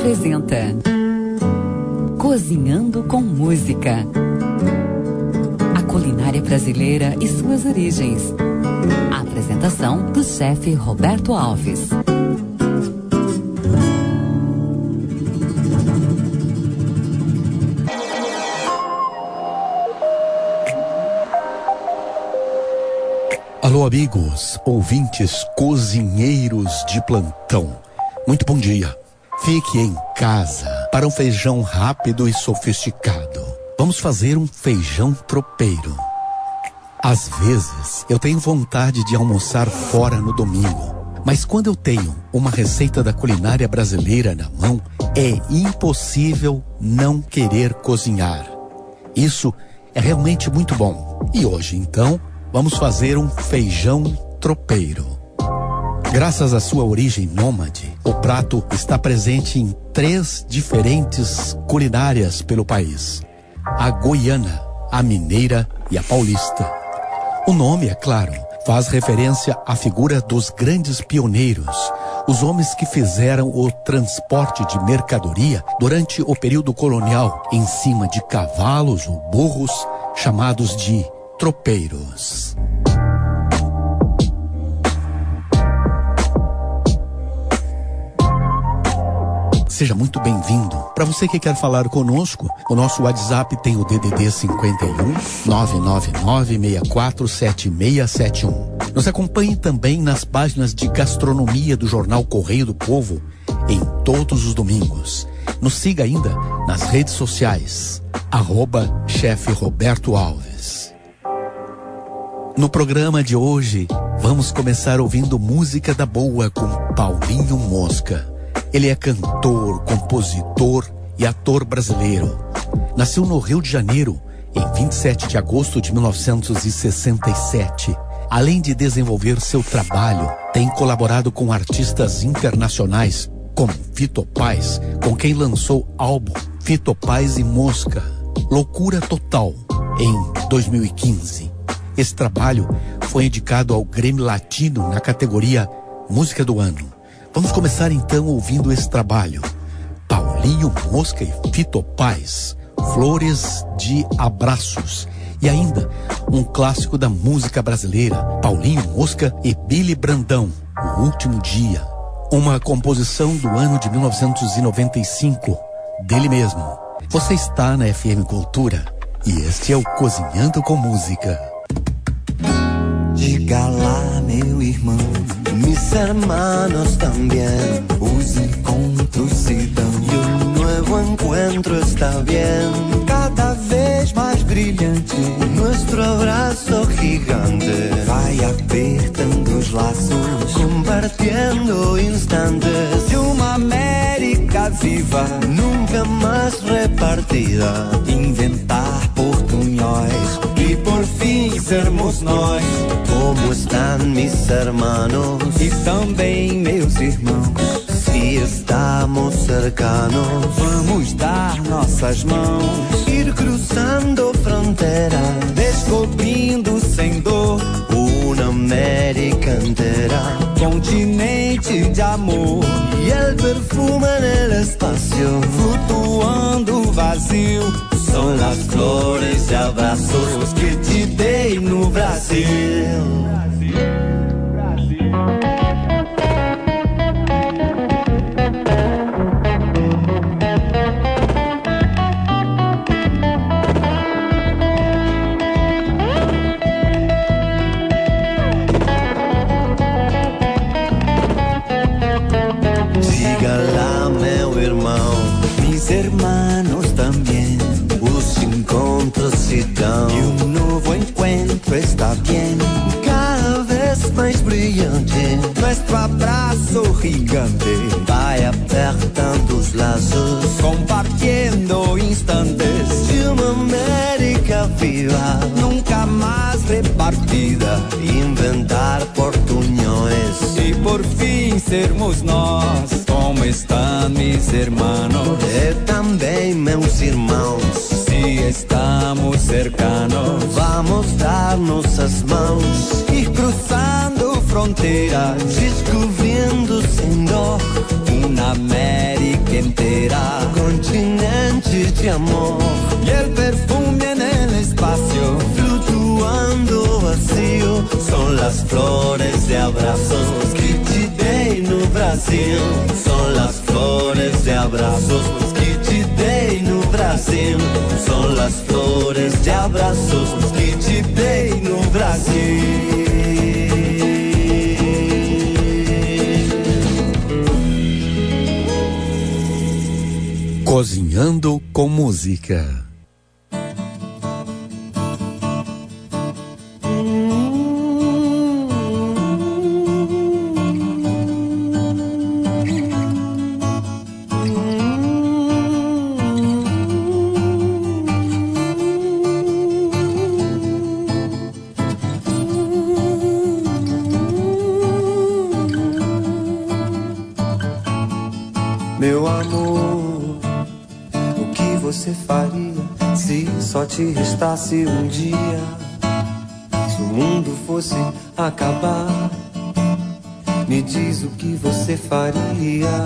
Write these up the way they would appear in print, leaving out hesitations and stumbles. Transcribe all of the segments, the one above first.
apresenta Cozinhando com Música. A culinária brasileira e suas origens. A apresentação do chefe Roberto Alves. Alô, amigos, ouvintes, cozinheiros de plantão. Muito bom dia. Fique em casa para um feijão rápido e sofisticado. Vamos fazer um feijão tropeiro. Às vezes, eu tenho vontade de almoçar fora no domingo. Mas quando eu tenho uma receita da culinária brasileira na mão, é impossível não querer cozinhar. Isso é realmente muito bom. E hoje, então, vamos fazer um feijão tropeiro. Graças à sua origem nômade, o prato está presente em 3 diferentes culinárias pelo país: a goiana, a mineira e a paulista. O nome, é claro, faz referência à figura dos grandes pioneiros, os homens que fizeram o transporte de mercadoria durante o período colonial em cima de cavalos ou burros, chamados de tropeiros. Seja muito bem-vindo. Para você que quer falar conosco, o nosso WhatsApp tem o DDD 51 999647671. Nos acompanhe também nas páginas de gastronomia do jornal Correio do Povo em todos os domingos. Nos siga ainda nas redes sociais, @chefe Roberto Alves. No programa de hoje, vamos começar ouvindo música da boa com Paulinho Mosca. Ele é cantor, compositor e ator brasileiro. Nasceu no Rio de Janeiro em 27 de agosto de 1967. Além de desenvolver seu trabalho, tem colaborado com artistas internacionais como Fito Paz, com quem lançou álbum Fito Paz e Mosca, Loucura Total, em 2015. Esse trabalho foi indicado ao Grammy Latino na categoria Música do Ano. Vamos começar então ouvindo esse trabalho. Paulinho Mosca e Fito Paz, Flores de Abraços. E ainda um clássico da música brasileira, Paulinho Mosca e Billy Brandão, O Último Dia. Uma composição do ano de 1995, dele mesmo. Você está na FM Cultura e este é o Cozinhando com Música. Diga lá, meu irmão, mis hermanos también. Os encontros se dão e um novo encontro está bien. Cada vez mais brilhante, nuestro abraço gigante vai apertando os laços, compartiendo instantes de uma América viva, nunca mais repartida. Inventar portunhóis e por fim sermos nós. Como estão mis hermanos e também meus irmãos? Se estamos cercanos, vamos dar nossas mãos, ir cruzando fronteras, descobrindo sem dor uma América inteira, continente de amor. E el perfume nel espacio, flutuando vazio, são as flores de abraços que te dei no Brasil. Diga lá, meu irmão, mis hermanos também. Os encontros se dão e um novo encontro está bien. Cada vez mais brilhante, nosso abraço gigante vai apertando os laços, compartindo instantes de uma América viva, nunca mais repartida. Inventar portunhões e por fim sermos nós. Como estão mis hermanos e também meus irmãos? Se estamos cercanos, vamos dar nossas mãos, ir cruzando fronteiras, descobrindo sem dor uma América inteira. amor y el perfume en el espacio, flutuando vacío. Son las flores de abrazos que te dei no Brasil. Son las flores de abrazos que te dei no Brasil. Son las flores de abrazos que te dei no Brasil. Cozinhando com música. Meu amor, o que você faria se só te restasse um dia? Se o mundo fosse acabar, me diz o que você faria.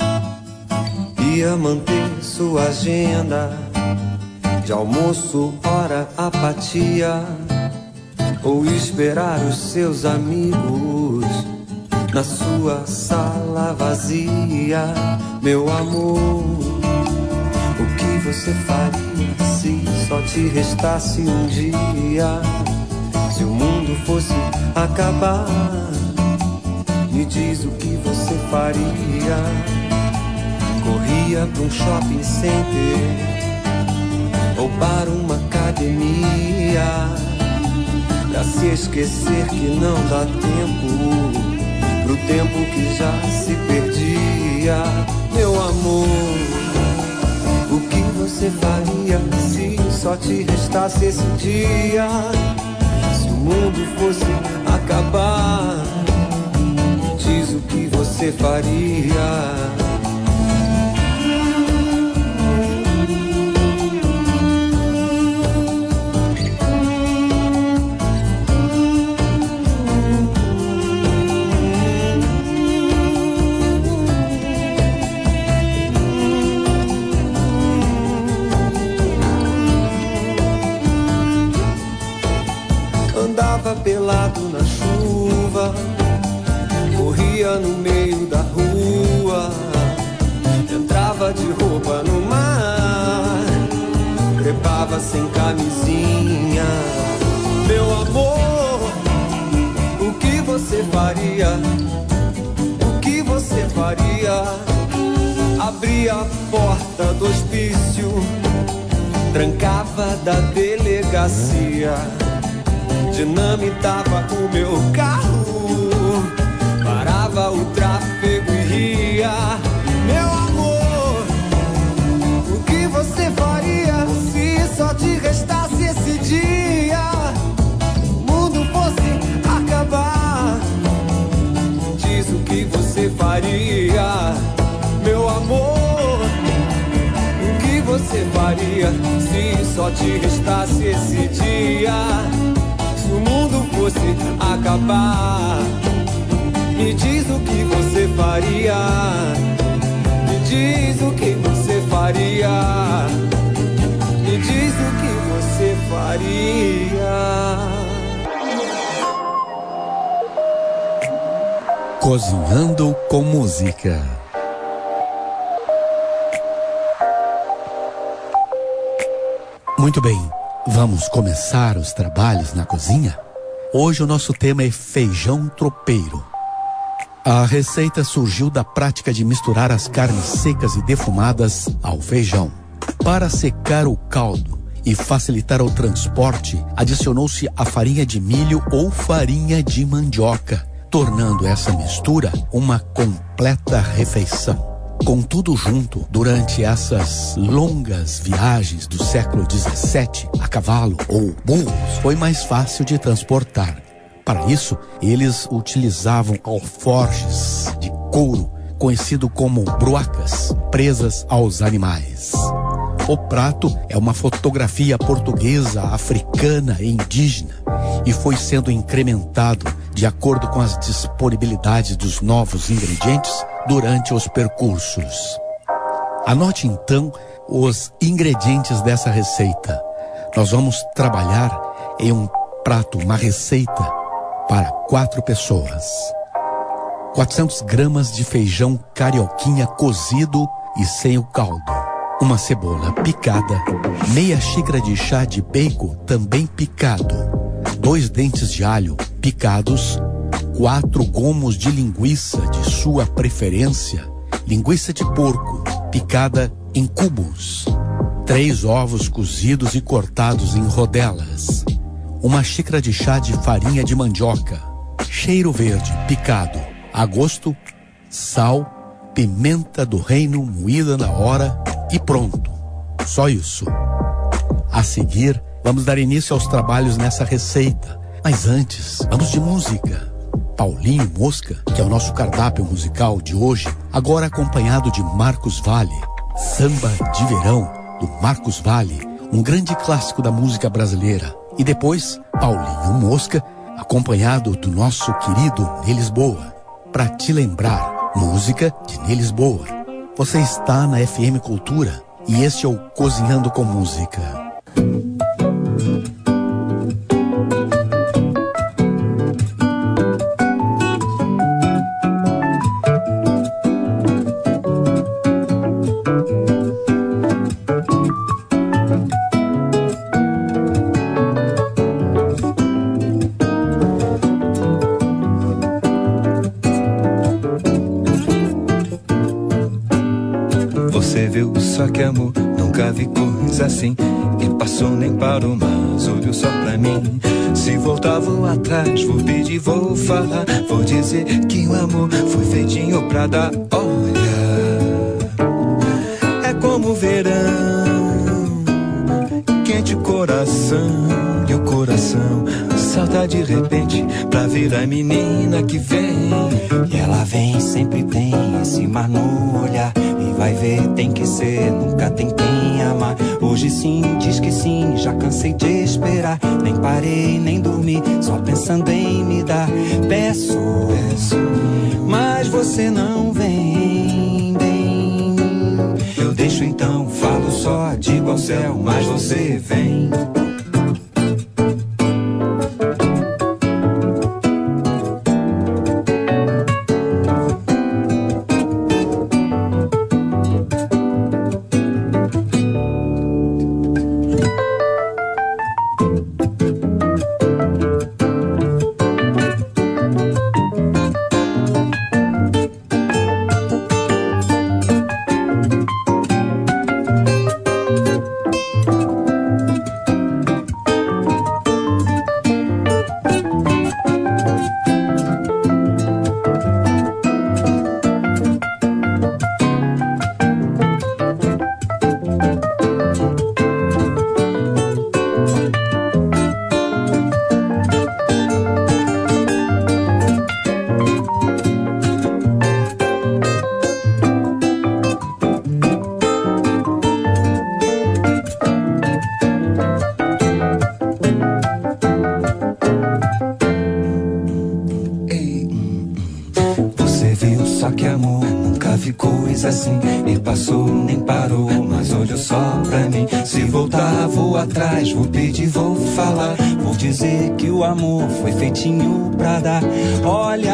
Ia manter sua agenda de almoço, hora, apatia, ou esperar os seus amigos na sua sala vazia? Meu amor, o que você faria se só te restasse um dia? Se o mundo fosse acabar, me diz o que você faria. Corria pra um shopping center ou para uma academia, pra se esquecer que não dá tempo pro tempo que já se perdia. Meu amor, o que você faria se só te restasse esse dia? Se o mundo fosse acabar, diz o que você faria. Pelado na chuva, corria no meio da rua, entrava de roupa no mar, trepava sem camisinha. Meu amor, o que você faria? O que você faria? Abria a porta do hospício, trancava da delegacia, dinamitava o meu carro, parava o tráfego e ria. Meu amor, o que você faria se só te restasse esse dia? O mundo fosse acabar, diz o que você faria. Meu amor, o que você faria se só te restasse esse dia? Se o mundo fosse acabar, me diz o que você faria. Me diz o que você faria. Me diz o que você faria. Cozinhando com música. Muito bem. Vamos começar os trabalhos na cozinha? Hoje o nosso tema é feijão tropeiro. A receita surgiu da prática de misturar as carnes secas e defumadas ao feijão. Para secar o caldo e facilitar o transporte, adicionou-se a farinha de milho ou farinha de mandioca, tornando essa mistura uma completa refeição. Com tudo junto, durante essas longas viagens do século XVII, a cavalo ou burros, foi mais fácil de transportar. Para isso, eles utilizavam alforjes de couro, conhecido como bruacas, presas aos animais. O prato é uma fotografia portuguesa, africana e indígena e foi sendo incrementado de acordo com as disponibilidades dos novos ingredientes durante os percursos. Anote então os ingredientes dessa receita. Nós vamos trabalhar em um prato, uma receita para 4 pessoas. 400 gramas de feijão carioquinha cozido e sem o caldo. Uma cebola picada, meia xícara de chá de bacon também picado, 2 dentes de alho picados, 4 gomos de linguiça de sua preferência, linguiça de porco picada em cubos, 3 ovos cozidos e cortados em rodelas, uma xícara de chá de farinha de mandioca, cheiro verde picado, a gosto, sal, pimenta do reino moída na hora e pronto. Só isso. A seguir, vamos dar início aos trabalhos nessa receita. Mas antes, vamos de música. Paulinho Mosca, que é o nosso cardápio musical de hoje, agora acompanhado de Marcos Valle. Samba de Verão, do Marcos Valle, um grande clássico da música brasileira. E depois, Paulinho Mosca, acompanhado do nosso querido Ney Lisboa. Pra te lembrar, música de Ney Lisboa. Você está na FM Cultura e este é o Cozinhando com Música. Só que amor, nunca vi coisa assim. E passou nem parou, mas olhou só pra mim. Se voltar vou atrás, vou pedir, vou falar. Vou dizer que o amor foi feitinho pra dar. Olha, é como o verão, quente o coração. E o coração salta de repente pra ver a menina que vem. E ela vem, sempre tem esse mar no olhar. E vai ver, tem que ser, nunca tem quem amar. Hoje sim, diz que sim, já cansei de esperar. Nem parei, nem dormi, só pensando em me dar. Peço, mas você não vem. Eu deixo então, falo só, digo ao céu, mas você vem. Assim, e passou, nem parou, mas olhou só pra mim. Se voltar, vou atrás, vou pedir, vou falar. Vou dizer que o amor foi feitinho pra dar. Olha,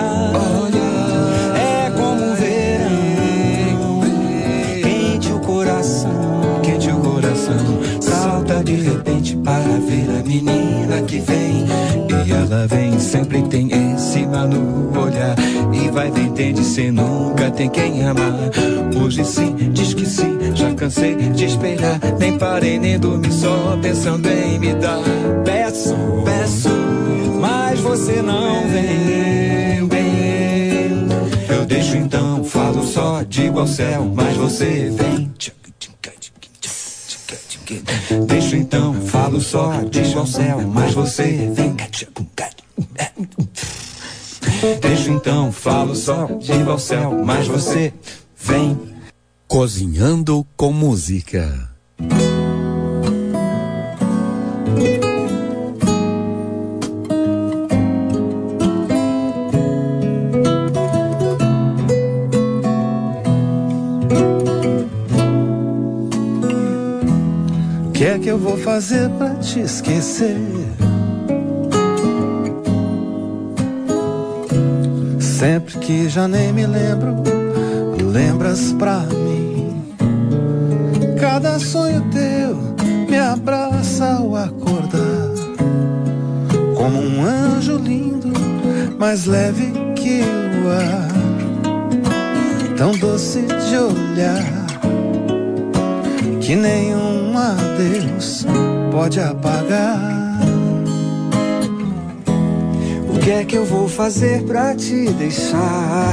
é como um verão, quente o coração, salta de repente para ver a menina que vem. E ela vem, sempre tem esse mar no olhar. E vai ver, entende, cê nunca tem quem amar. Hoje sim, diz que sim, já cansei de esperar. Nem parei, nem dormi, só pensando em me dar. Peço, mas você não vem. Eu deixo então, falo só, digo ao céu, mas você vem. Deixo então, falo só, digo ao céu, mas você vem. Deixo então, falo só, digo ao céu, mas você vem. Cozinhando com Música. eu vou fazer pra te esquecer? Sempre que já nem me lembro, lembras pra mim. Cada sonho teu me abraça ao acordar, como um anjo lindo, mais leve que o ar, tão doce de olhar, que nenhum adeus pode apagar. O que é que eu vou fazer pra te deixar?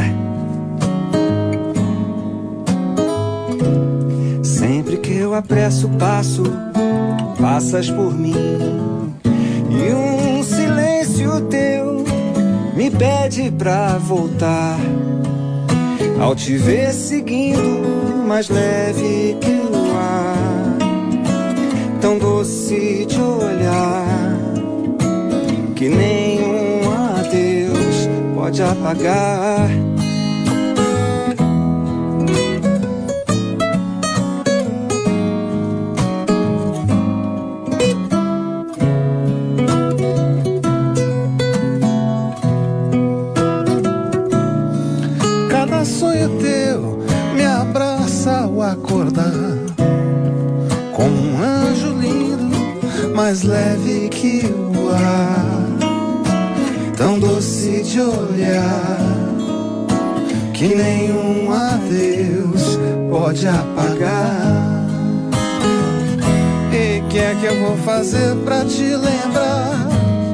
Sempre que eu apresso o passo, passas por mim, e um silêncio teu me pede pra voltar. Ao te ver seguindo, mais leve que o ar, tão doce de olhar, que nenhum adeus pode apagar. Cada sonho teu me abraça ao acordar, como um anjo lindo, mais leve que o ar, tão doce de olhar, que nenhum adeus pode apagar. E que é que eu vou fazer pra te lembrar?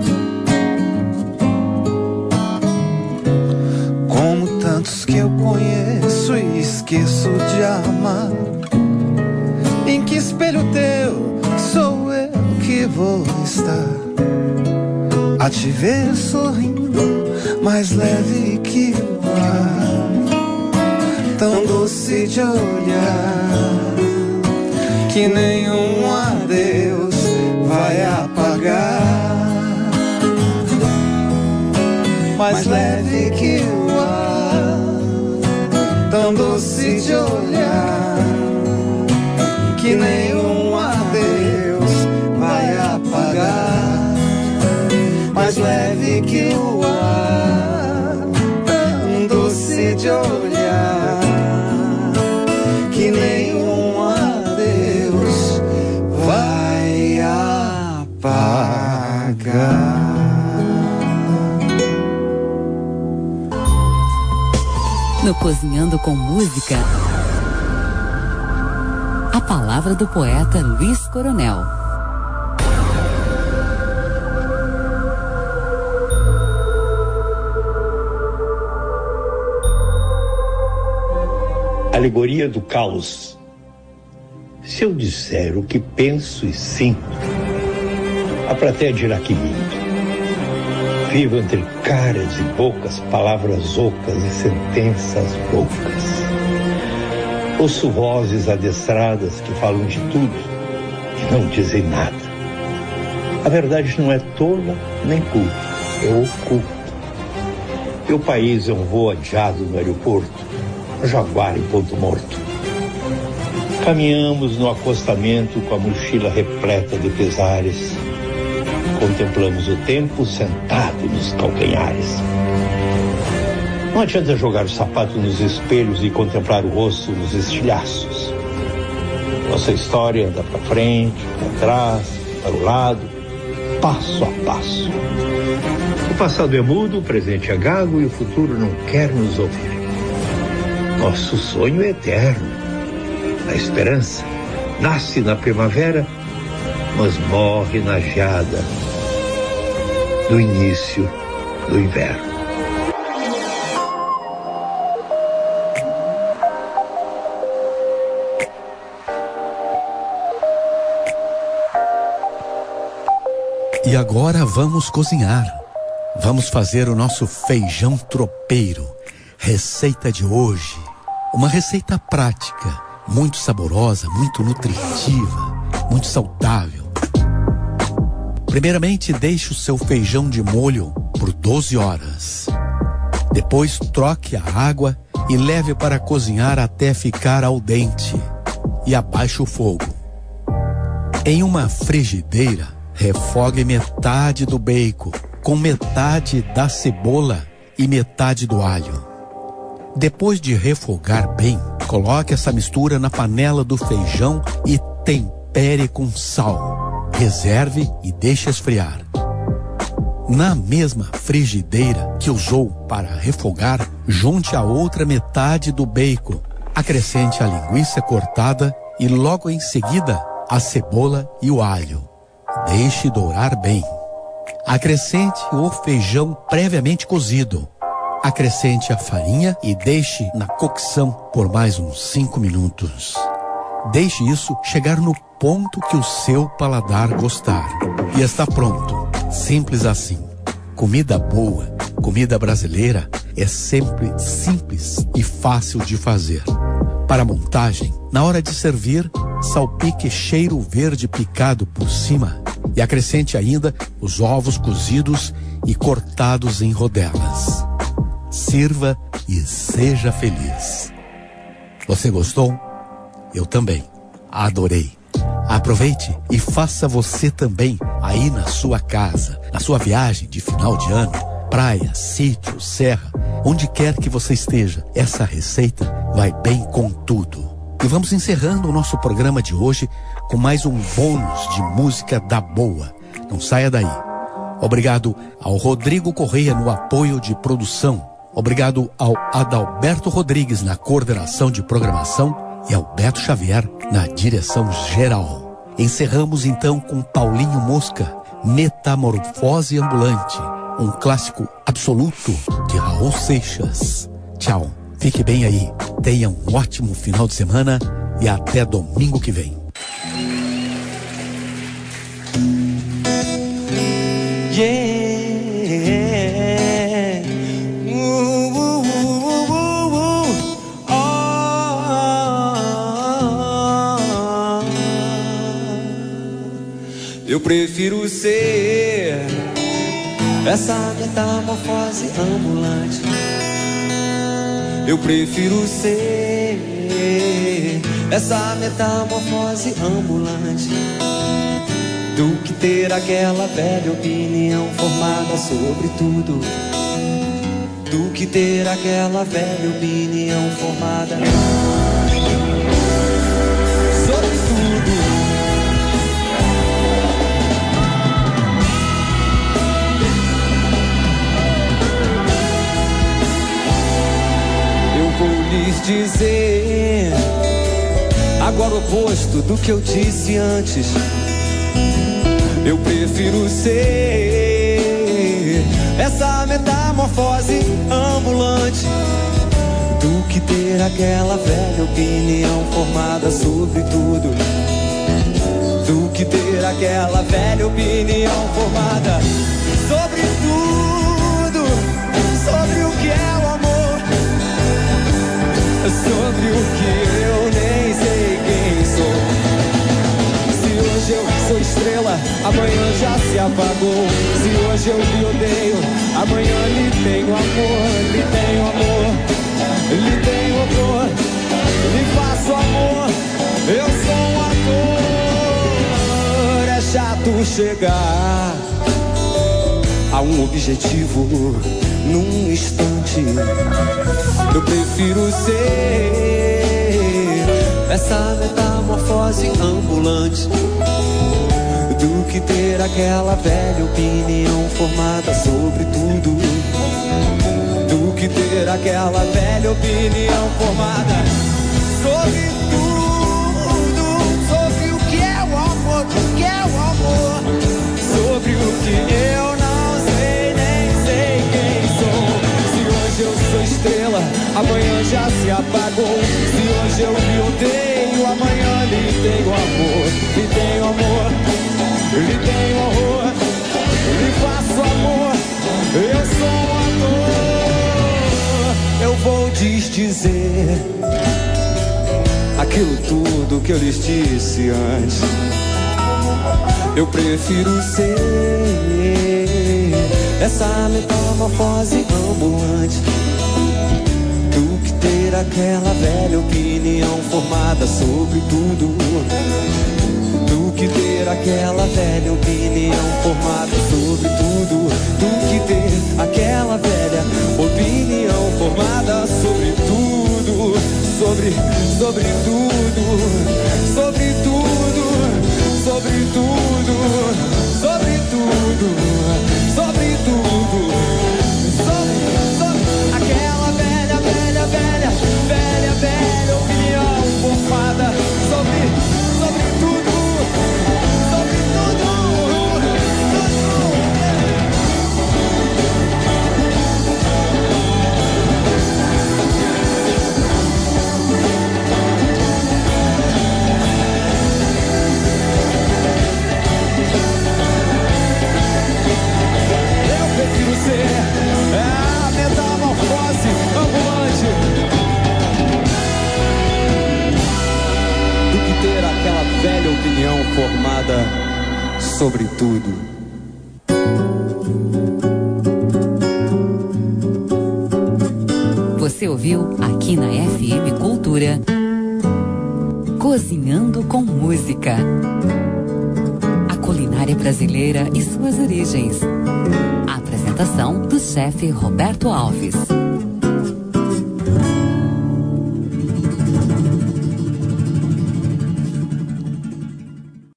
Como tantos que eu conheço e esqueço de amar. Em que espelho teu sou eu que vou estar a te ver sorrindo, mais leve que o ar, tão doce de olhar, que nenhum adeus vai apagar. Mais leve que o ar, tão doce de olhar, que nenhum adeus vai apagar. Mais leve que o ar, tão doce de olhar, que nenhum adeus vai apagar. No Cozinhando com Música, a palavra do poeta Luiz Coronel. Alegoria do caos. Se eu disser o que penso e sinto, a plateia dirá que minto. Vivo entre caras e bocas, palavras ocas e sentenças loucas. Ouço vozes adestradas que falam de tudo e não dizem nada. A verdade não é tola nem culpa, é oculta. Meu país é um voo adiado no aeroporto, um jaguar em ponto morto. Caminhamos no acostamento com a mochila repleta de pesares. Contemplamos o tempo sentado nos calcanhares. Não adianta jogar o sapato nos espelhos e contemplar o rosto nos estilhaços. Nossa história anda para frente, para trás, para o lado, passo a passo. O passado é mudo, o presente é gago e o futuro não quer nos ouvir. Nosso sonho é eterno. A esperança nasce na primavera, mas morre na geada do início do inverno. E agora vamos cozinhar. Vamos fazer o nosso feijão tropeiro. Receita de hoje. Uma receita prática, muito saborosa, muito nutritiva, muito saudável. Primeiramente, deixe o seu feijão de molho por 12 horas. Depois, troque a água e leve para cozinhar até ficar al dente. E abaixe o fogo. Em uma frigideira, refogue metade do bacon com metade da cebola e metade do alho. Depois de refogar bem, coloque essa mistura na panela do feijão e tempere com sal. Reserve e deixe esfriar. Na mesma frigideira que usou para refogar, junte a outra metade do bacon. Acrescente a linguiça cortada e logo em seguida a cebola e o alho. Deixe dourar bem. Acrescente o feijão previamente cozido. Acrescente a farinha e deixe na cocção por mais uns 5 minutos. Deixe isso chegar no ponto que o seu paladar gostar. E está pronto. Simples assim. Comida boa, comida brasileira, é sempre simples e fácil de fazer. Para a montagem, na hora de servir, salpique cheiro verde picado por cima e acrescente ainda os ovos cozidos e cortados em rodelas. Sirva e seja feliz. Você gostou? Eu também. Adorei. Aproveite e faça você também aí na sua casa, na sua viagem de final de ano, praia, sítio, serra, onde quer que você esteja. Essa receita vai bem com tudo. E vamos encerrando o nosso programa de hoje com mais um bônus de música da boa. Não saia daí. Obrigado ao Rodrigo Correia no apoio de produção. Obrigado ao Adalberto Rodrigues na coordenação de programação e ao Beto Xavier na direção geral. Encerramos então com Paulinho Mosca, Metamorfose Ambulante, um clássico absoluto de Raul Seixas. Tchau, fique bem aí, tenha um ótimo final de semana e até domingo que vem. Yeah. Eu prefiro ser essa metamorfose ambulante. Eu prefiro ser essa metamorfose ambulante do que ter aquela velha opinião formada sobre tudo. Do que ter aquela velha opinião formada sobre tudo. Vou lhes dizer agora o oposto do que eu disse antes. Eu prefiro ser essa metamorfose ambulante do que ter aquela velha opinião formada sobre tudo. Do que ter aquela velha opinião formada sobre tudo. Sobre o que é o amor, sobre o que eu nem sei quem sou. Se hoje eu sou estrela, amanhã já se apagou. Se hoje eu lhe odeio, amanhã lhe tenho amor. Lhe tenho amor, lhe tenho horror, lhe faço amor. Eu sou um ator. É chato chegar a um objetivo num instante. Eu prefiro ser essa metamorfose ambulante do que ter aquela velha opinião formada sobre tudo. Do que ter aquela velha opinião formada sobre tudo. Sobre o que é o amor, o que é o amor. Sobre o que eu não sei, nem sei quem sou. Se hoje eu sou estrela, amanhã já se apagou. Se hoje eu lhe odeio, amanhã lhe tenho amor. Lhe tenho amor, lhe tenho horror, lhe faço amor. Eu sou um ator. Eu vou desdizer aquilo tudo que eu lhes disse antes. Eu prefiro ser essa metamorfose ambulante do que ter aquela velha opinião formada sobre tudo. Do que ter aquela velha opinião formada sobre tudo, do que ter aquela velha opinião formada sobre tudo, sobre tudo, sobre tudo, sobre tudo, sobre tudo, sobre tudo, sobre aquela velha opinião formada sobre tudo, sobre tudo, eu prefiro ser a metamorfose ambulante do que ter aquela velha opinião formada sobre tudo. Você ouviu aqui na FM Cultura Cozinhando com Música. A culinária brasileira e suas origens. A apresentação do chefe Roberto Alves.